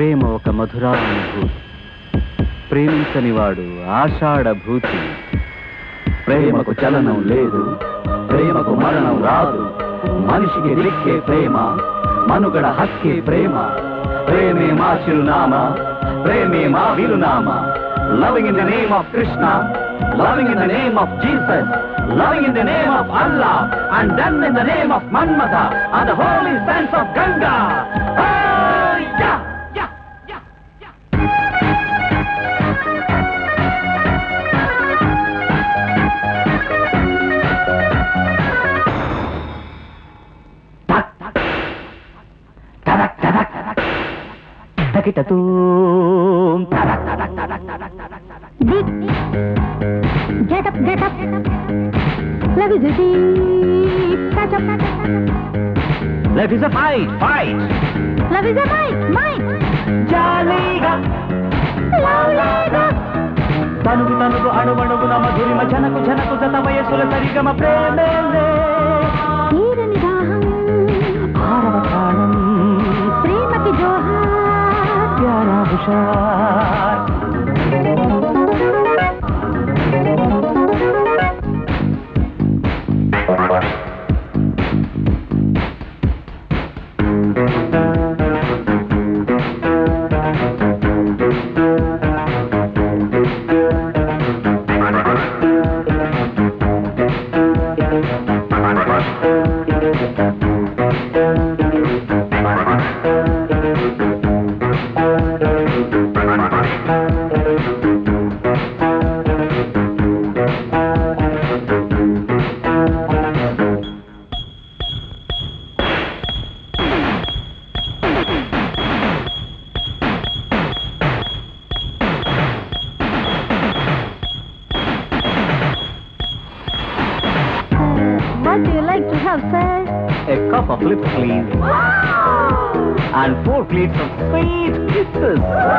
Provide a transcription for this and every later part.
ప్రేమ ఒక మధురానుభూతి, ప్రేమించని వాడు ఆషాఢభూతి. ప్రేమకు చలనం లేదు, ప్రేమకు మరణం రాదు. మనిషికి దిక్కే ప్రేమ, మనుగడ హక్కే ప్రేమ. ప్రేమే మా చిరునామా, ప్రేమే మా వీరునామా. Loving in the name of Krishna, loving in the name of Jesus, loving in the name of Allah, and done in the name of Manmata and the holy sands of Ganga. Oh, yeah, yeah, yeah, yeah. Tak, tak, tadak, tadak, tadak, takitatum, tadak, tadak, tadak, tadak, tadak, tadak. Deep, get up, get up. Love is a deep, catch up, catch up. Love is a fight, fight. Love is a might, might. Jaliga, Loveliga. Tanuku Tanuku అణువణువున మధురిమ జనకు జనకు జత వయసుల సరిగమ ప్రేమేలే. తీరని దాహం, ఆరవ ప్రాణం, ప్రేమకి జోహార్. ప్యారా హుషార్. What do you like to have, sir? A cup of lips, please. And 4 plates of sweet kisses.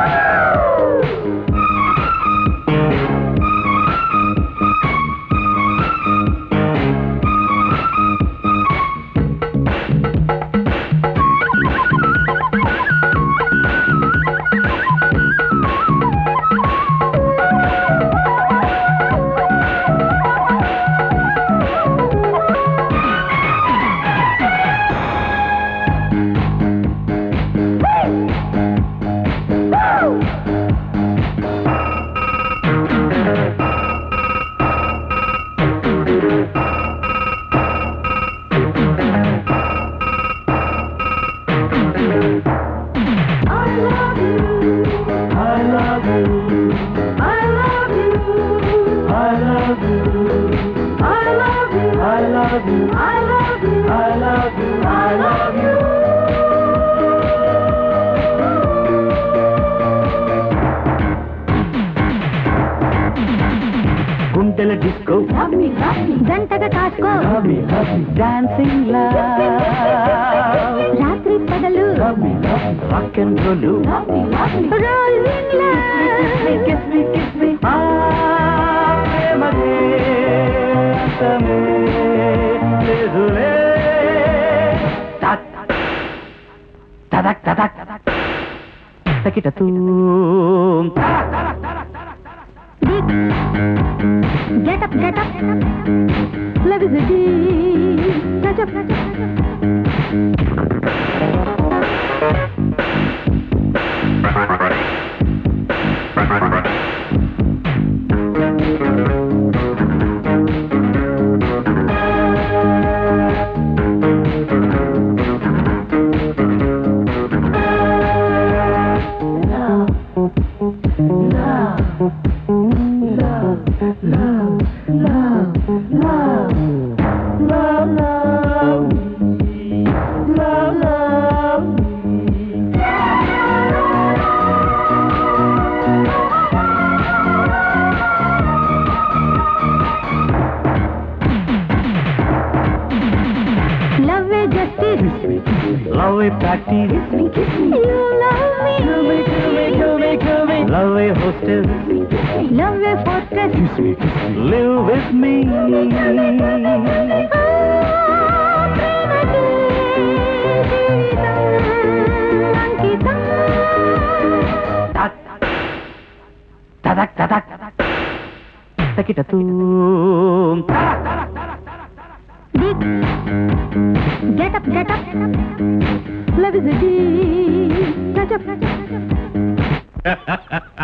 గుంటల డిస్కో గంటగా కాసుకో. డాన్సింగ్ రాత్రి పగలు rock and roll. rolling love. Kiss me kiss me ప్రేమకే అంతమే లేదులే. తదక్ తదక్ తదక్ తకిటతూం. Deep, get up, get up. Love is a deep, catch up, catch up, catch Love a practice. You love me. Love a hostess. Love a fortress. Live with me. ప్రేమకి జీవితం అంకితం. తకిటతూ Get up, get up. Love is a deep touch up.